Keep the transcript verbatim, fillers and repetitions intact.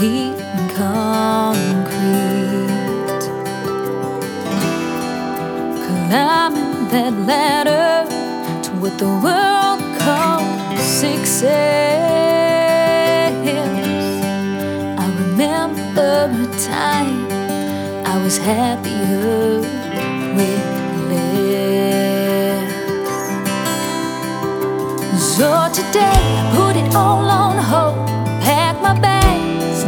heat and concrete, climbing that ladder to what the world calls success. I remember a time I was happier with less.